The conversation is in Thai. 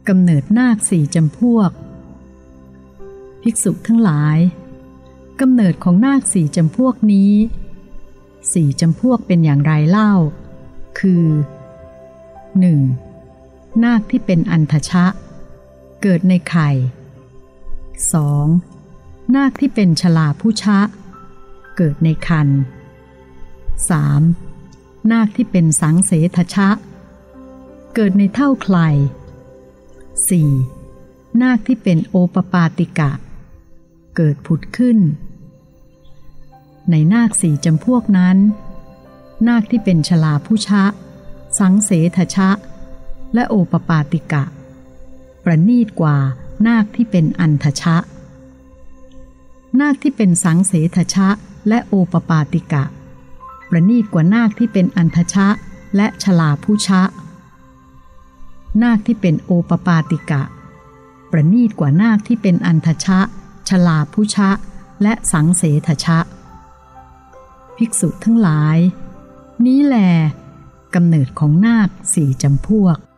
กำเนิดนาคสี่จำพวกภิกษุทั้งหลายกำเนิดของนาคสี่จำพวกนี้สี่จำพวกเป็นอย่างไรเล่าคือ 1. นาคที่เป็นอันทชะเกิดในไข่ 2. นาคที่เป็นชลาพุชะเกิดในครรภ์ 3. นาคที่เป็นสังเสทชะเกิดในเท่าไคล 4. นาคที่เป็นโอปปาติกะเกิดผุดขึ้นในนาคสี่จำพวกนั้นนาคที่เป็นชลาพุชะสังเสทชะและโอปปาติกะประณีตกว่านาคที่เป็นอันทชะนาคที่เป็นสังเสทชะและโอปปาติกะประณีตกว่านาคที่เป็นอันทชะและชลาพุชะนาคที่เป็นโอปปาติกะประณีตกว่านาคที่เป็นอันทชะชลาพุชะและสังเสทชะภิกษุทั้งหลายนี้แลกำเนิดของนาคสี่จำพวก